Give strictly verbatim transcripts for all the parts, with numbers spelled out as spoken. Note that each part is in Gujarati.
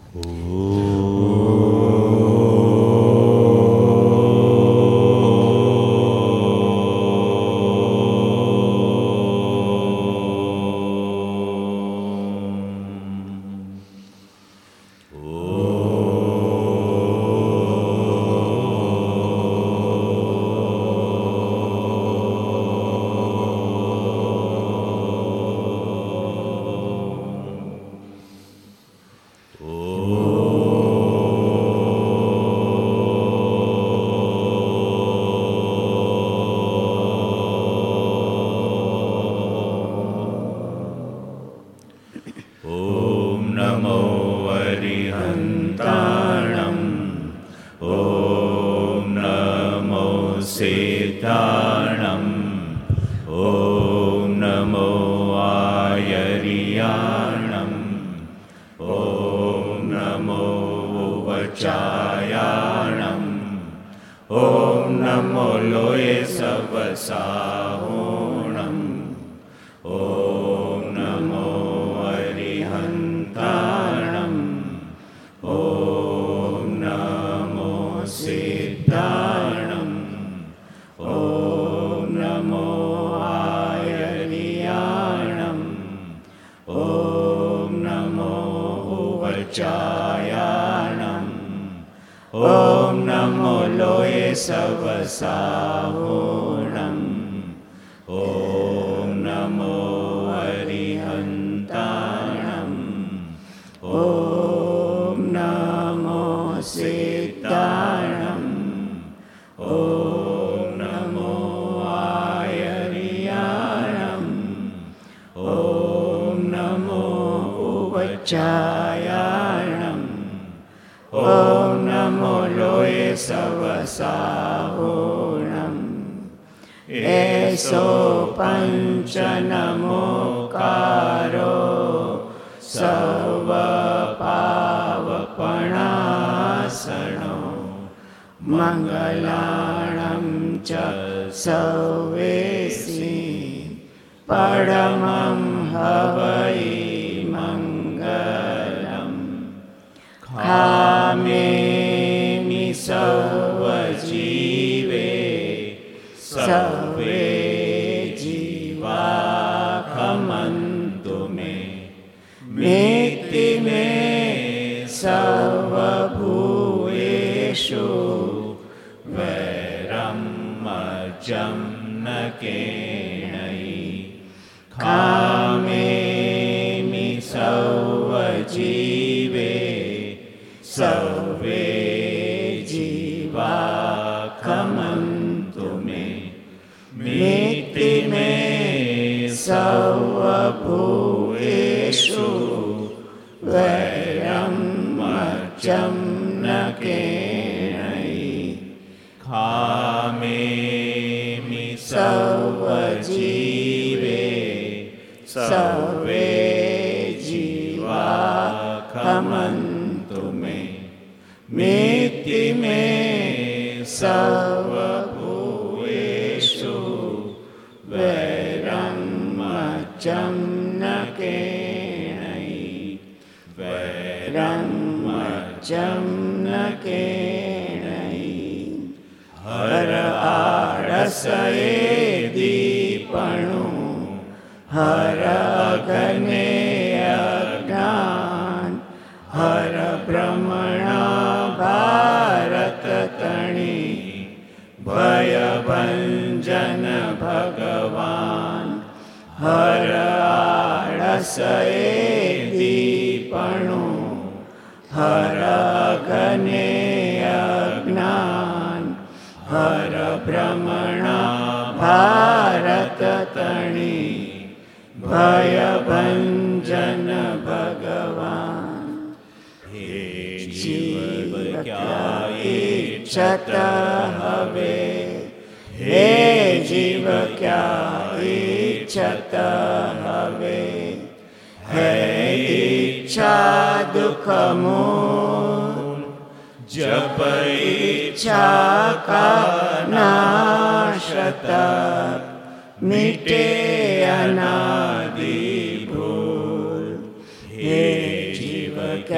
क्या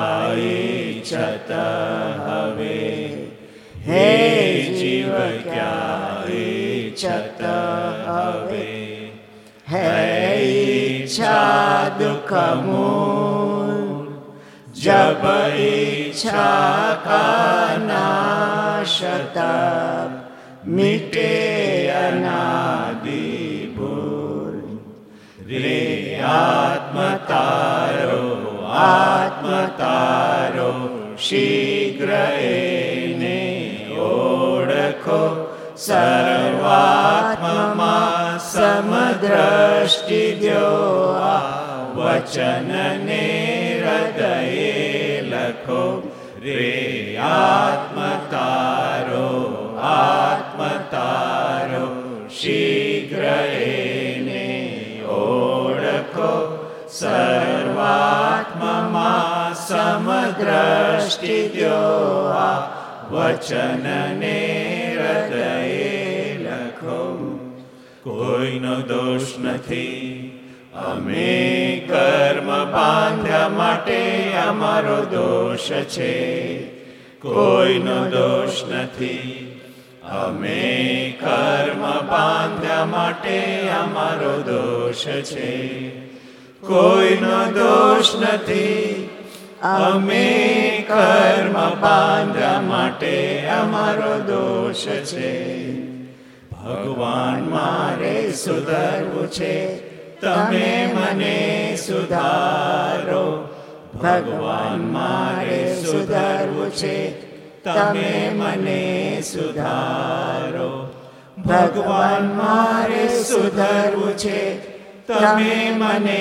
ક્યાં ઈચ્છત હવે, હે જીવ ક્યાં ઈચ્છત હવે, હે ઈચ્છા દુઃખ મૂળ જબ ઈચ્છા કા નાશ તબ મિટે અનાદિ ભૂલ. રે આત્મ તારો આત્મ તારો શીઘ્ર એને ઓળખો, સર્વાત્મમાં સમદ્રષ્ટિ દ્યો આ વચનને હૃદયે લખો. રે આત્મ તારો આત્મ તારો શીઘ્ર એને ઓળખો, સર્વાત્મમાં સમદ્રષ્ટિ દ્યો આ વચનને હૃદયે લખો. કોઈનો દોષ નથી, અમે કર્મ બાંધ્યા માટે અમારો દોષ છે. કોઈનો દોષ નથી, અમે કર્મ બાંધ્યા માટે અમારો દોષ છે. કોઈનો દોષ નથી, અમે કર્મ બાંધ્યા માટે અમારો દોષ છે. ભગવાન મારે સુધરવું છે, તમે મને સુધારો. ભગવાન મારે સુધરવું છે, તમે મને સુધારો. ભગવાન મારે સુધરવું છે, તમે મને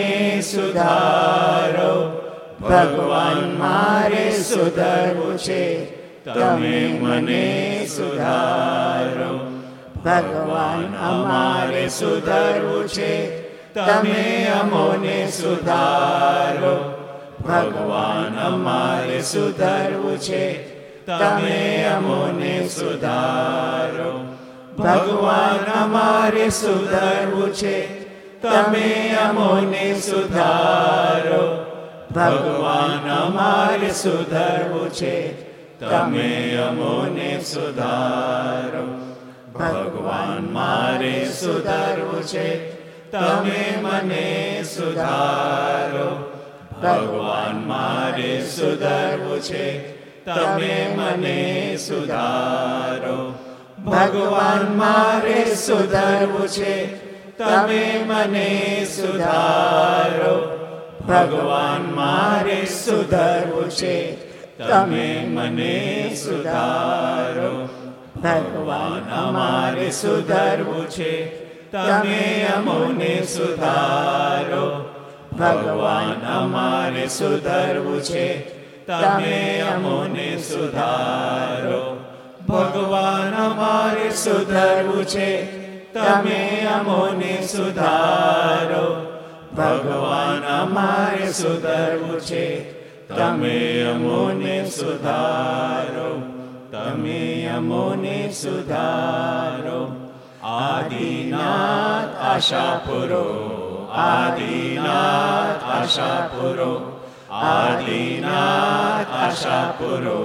સુધારો. ભગવાન મારે સુધરવું છે, તમે મને સુધારો. ભગવાન અમારે સુધરવું છે, તમે અમોને સુધારો. ભગવાન અમારે સુધરવું છે, તમે અમોને સુધારો. ભગવાન અમારે સુધરવું છે, તમે અમોને સુધારો. ભગવાન અમારે સુધરવું છે, તમે અમોને સુધારો. ભગવાન મારે સુધરવું છે, તમે મને સુધારો. ભગવાન મારે સુધરવું છે, તમે મને સુધારો. ભગવાન મારે સુધરવું છે, તમે મને સુધારો. ભગવાન મારે સુધરવું છે, તમે મને સુધારો. ભગવાન અમારે સુધરવું છે, તમે અમોને સુધારો. ભગવાન અમારે સુધરવું છે, તમે અમોને સુધારો. ભગવાન અમારે સુધરવું છે, તમે અમોને સુધારો. ભગવાન અમારે સુધરવું છે, તમે અમોને સુધારો. તમે અમોને સુધારો. આદિનાથ આશાપુરો, આદિનાથ આશાપુરો, આદિનાથ આશાપુરો,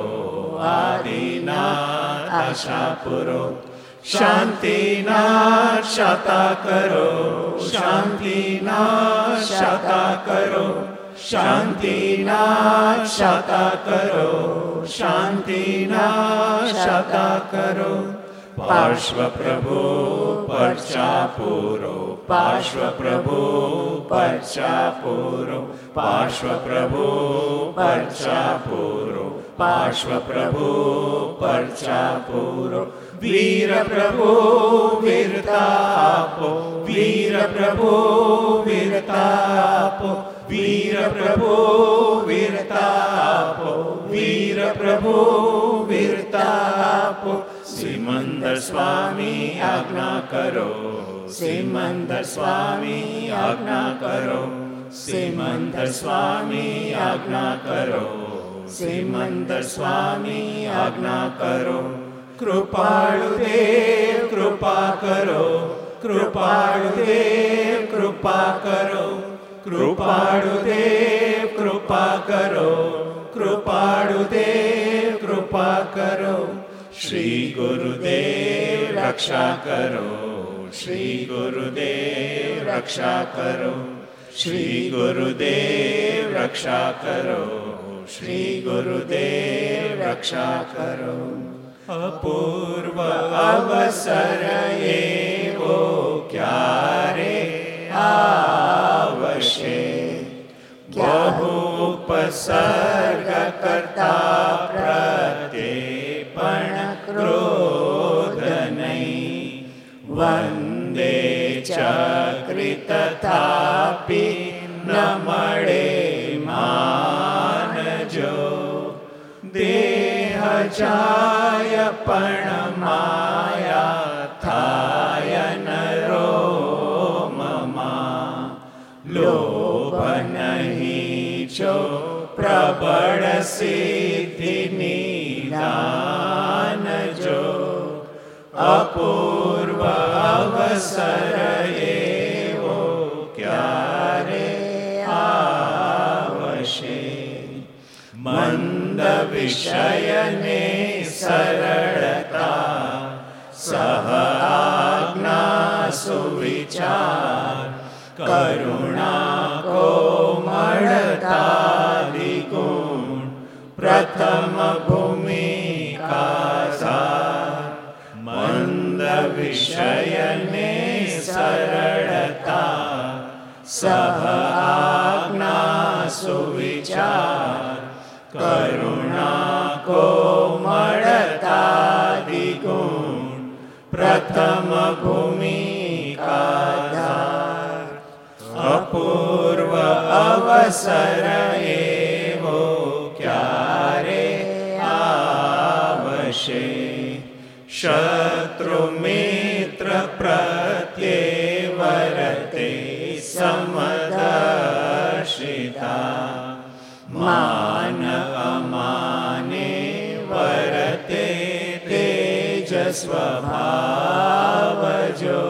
આદિનાથ આશાપુરો. શાંતિનાથ શાતા કરો, શાંતિનાથ શાતા કરો. શાંતિનાથ શાતા કરો, શાંતિનાથ શાતા કરો. પાર્શ્વ પ્રભુ પરચાપુરો, પાર્શ્વ પ્રભુ પરચાપુરો, પાર્શ્વ પ્રભુ પરચાપુરો, પાર્શ્વ પ્રભુ પરચાપુરો. વીર પ્રભુ વીરતા આપો, વીર પ્રભુ વીરતા આપો, વીર પ્રભુ વીરતા આપો, વીર પ્રભુ વીરતા આપો. સિમંદર સ્વામી આજ્ઞા કરો, સિમંદર સ્વામી આજ્ઞા કરો, સિમંદર સ્વામી આજ્ઞા કરો, સિમંદર સ્વામી આજ્ઞા કરો. કૃપાળુ દેવ કૃપા કરો, કૃપાળુ દેવ કૃપા કરો, કૃપાળુ દેવ કૃપા કરો, કૃપાળુ શ્રી ગુરુદેવ રક્ષા કરો, શ્રી ગુરુદેવ રક્ષા કરો, શ્રી ગુરુદેવ રક્ષા કરો, શ્રી ગુરુદેવ રક્ષા કરો. અપૂર્વ અવસર એવો ક્યારે આવશે, બહુ ઉપસર્ગ કરતા પ્રત્યે પણ ક્રોધ નહીં. વંદે ચક્રિત તાપી ન મળે માનજો, દેહ જાય પણ માયા થાય નરોમમાં. લોભ નહીં છો પ્રબળ સિદ્ધિ નિદાન જો, અપૂર્વ અવસર એવો ક્યારે આવશે. મંદ વિષયને સરળતા સહ આજ્ઞા સુવિચાર, કરુણા કોમળતા દ્વિગુણ પ્રથમ ભૂમિકા સાર. મંદ વિષયને સરળતા સહ આજ્ઞા સુવિચાર, કરુણા કોમળતા દ્વિગુણ પ્રથમ ભૂમિકા ધાર. અપૂર્વ અવસર એવો ક્યારે આવશે, શત્રુ મિત્ર પ્રત્યે વર્તે સમદર્શિતા. માન અમાને વર્તે તેજ સ્વભાવ જો,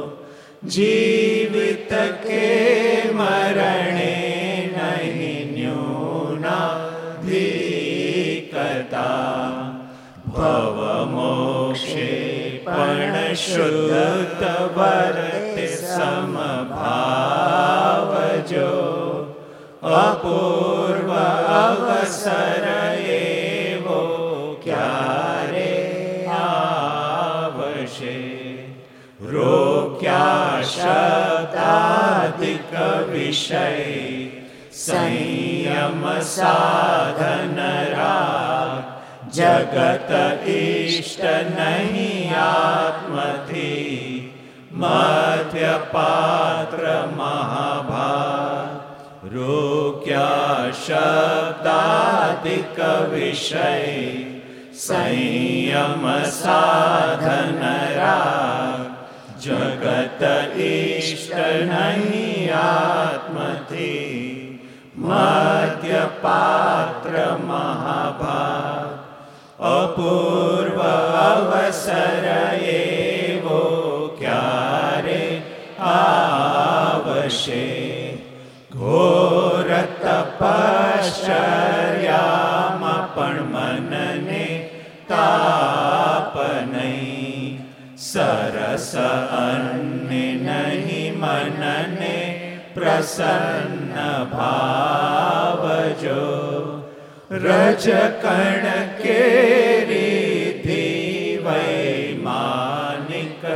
જીવિત કે મરણે નહીં ન્યૂનાધિકતા. ભવ મોક્ષે પણ શુદ્ધ વર્તે સમભાવ જો, અપૂર્વ અવસર એવો ક્યારે આવશે. રોક્યા શબ્દાધિક વિષય સંયમ સાધન રાગ, જગત ઇષ્ટ નહીં આત્મથી મધ્ય પાત્ર મહાભાગ. રોક્યા શબ્દાધિક વિષય સંયમ સાધન રાગ, જગત ઇષ્ટ નહીં આત્મથી મધ્ય પાત્ર મહાભાગ. અપૂર્વ અવસર એવો ક્યારે આવશે, ઘોર તપશ્ચર્યામાં પણ મનને તાપ નહીં. સરસ અન્ને નહીં મનને પ્રસન્ન ભાવજો, રજકણ કેરીથી વૈમાનિક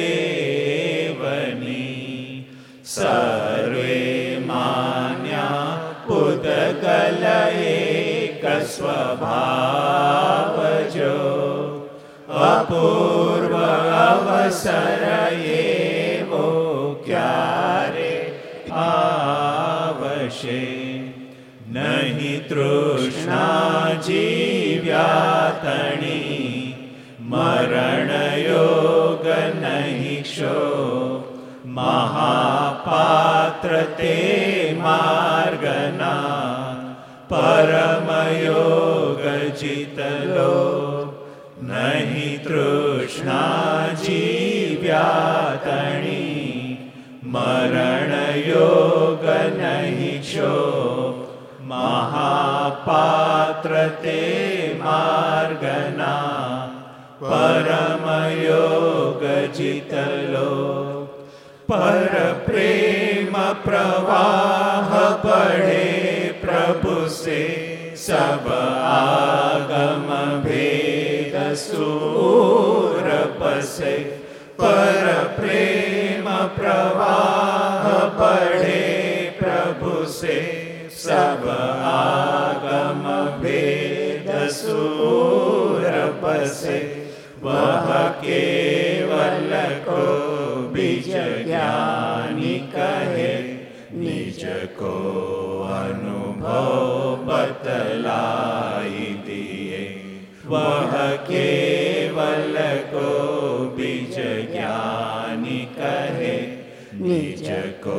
દેવની. સર્વે માન્યા પુદગલ એક સ્વભાવ જો, અપૂર્વ અવસર એવો ક્યારે આવશે. નહીં તૃષ્ણા જીવ્યાતણી, મરણ યોગ નહીં ક્ષો. મહાપાત્ર તે માર્ગના પરમ યોગ જીતલો. નહીં તૃષ્ણા જીવ્યાતણી, મરણ યોગ નહીં ક્ષો. મહાપાત્ર તે માર્ગના परमयोग जितलो पर प्रेम प्रवाह बढ़े प्रभु से सब आगम भेद सूर पसे पर प्रेम प्रवाह बढ़े प्रभु से सब आगम भेद सूर पसे वह केवल को बीज ज्ञानी कहे निज को अनुभव बतलाई दिए वह केवल को बीज ज्ञानी कहे निज को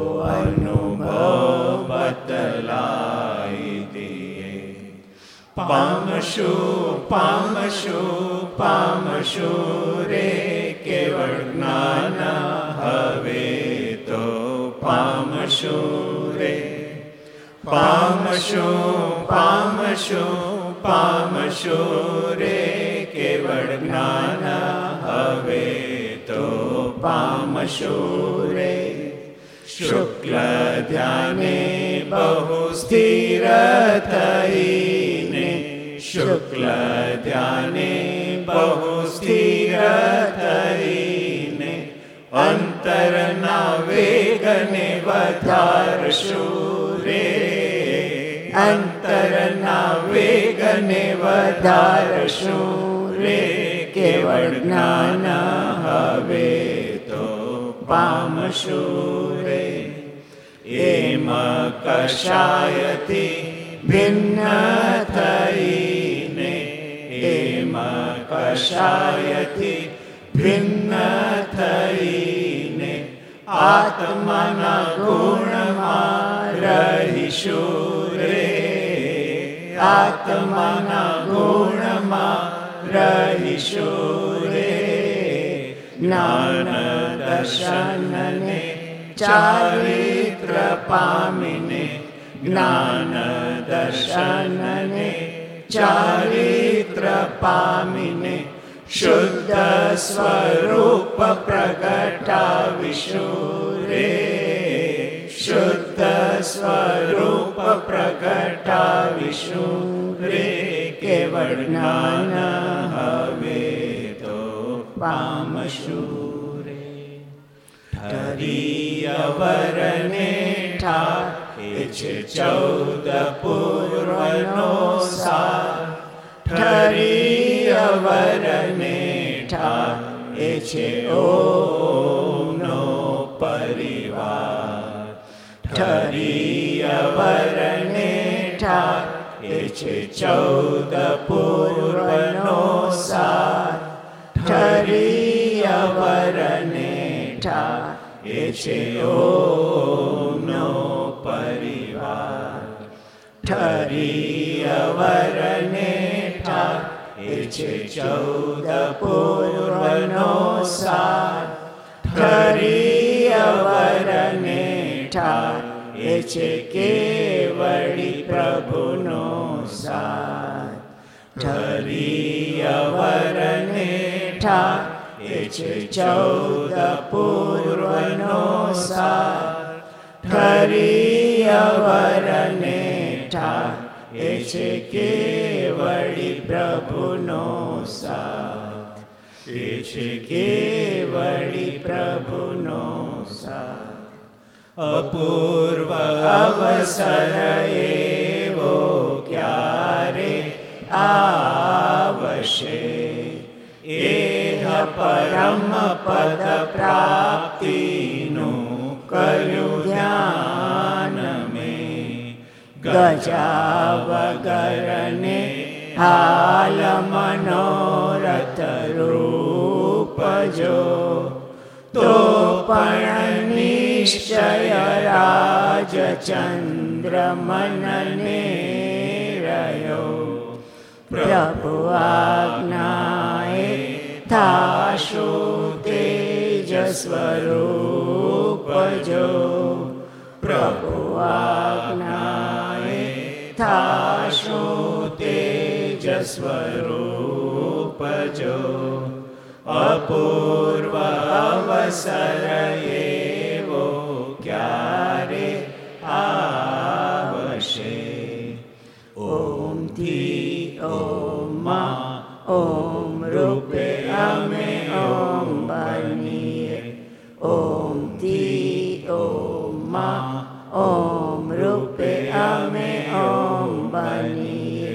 अनुभव बतलाई दिए पामशु पामशु पामशु रे केवल ज्ञान हवे तो पामशु रे पामशु पामशु पामशु रे केवल ज्ञान हवे तो पामशु रे शुक्ल ध्याने बहु स्थिर थईने शुक्ल ध्याने बहु स्थिर थईने अंतरना वेगने વધારશો રે અંતરના વેગને વધારશો રે કેવળ જ્ઞાન હવે તો પામશો રે એમ કશાયથી ભિન્ન થઈને એમ કશાયથી ભિન્ન થઈને આત્માના ગુણમાં રહીશું રે આત્માના ગુણમાં રહીશું રે જ્ઞાન દર્શનને ચારિત્ર પામીને જ્ઞાન દર્શનને ચારિત્ર પામીને શુદ્ધ સ્વરૂપ પ્રગટાવીશું રે શુદ્ધ સ્વરૂપ પ્રગટાવીશું રે કેવળ જ્ઞાન હવે તો પામશું રે ઠરી અવરને ઠાર એ છે ચૌદ પૂર્વનો સાર ઠરી અવરને ઠાર એ છે ઓમનો પરિવાર ઠરી અવરને ઠાર એ છે ચૌદ પૂર્વનો સાર ઠરી અવરને ઠાર એ છે ઓમનો પરિવાર ઠરી અવરને ઠાર એ છે ચૌદ પૂર્વનો સાર ઠરી અવરને ઠાર એ છે કેવળી પ્રભુનો સાર ઠરી અવરને ઠાર એ છે ચૌદ પૂર્વનો સાર ઠરી અવરને ઠાર એ છે કેવળી પ્રભુનો સાથ એ છે કેવળી પ્રભુનો સાથ અપૂર્વ અવસર એવો ક્યારે આવશે એહ પરમ પદ પ્રાપ્તિનું કર્યું ધ્યાન મેં ગજા વગરને હાલ મનોરથ રૂપ જો તો પણ નિશ્ચય રાજચંદ્ર મનને રહ્યો પ્રભુ આજ્ઞાએ થાશો તેજ સ્વરૂપ જો પ્રભુ આજ્ઞાએ થાશો તેજ સ્વરૂપ થજો, અપૂર્વ અવસર એવો ક્યારે આવશે. ઓમથી ઓમમાં ઓમ રૂપે અમે ઓમ બનીએ. ઓમથી ઓમમાં ઓમ રૂપે અમે ઓમ બનીએ.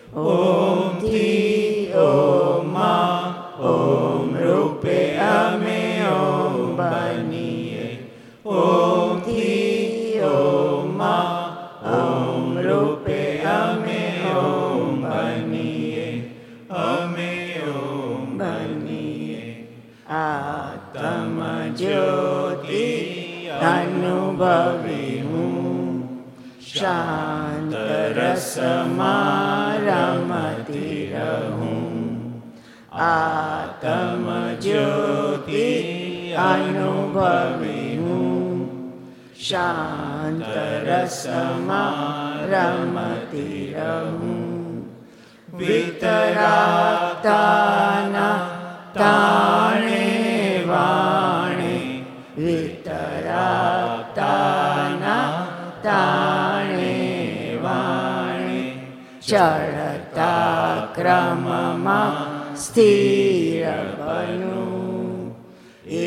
ઓમથી ઓમમાં ઓમ રૂપે અમે ઓમ બનીએ. ઓમથી ઓમમાં ઓમ રૂપે અમે ઓમ બનીએ. અમે ઓમ બનીએ. આત્મ જ્યોતિ અનુભવી હું, શાંત રસમાં રમતી રહું. આત્મ જ્યોતિ અનુભવી હું, શાંત રસમાં રમતી રહું. વિતરાગતાના તાણે વાણે, વિતરાગતાના તાણે વાણે, ચડતા ક્રમમાં સ્થિર બનું. એ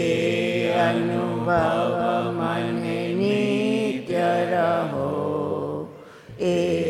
અનુભવ મને નિત્ય રહો. એ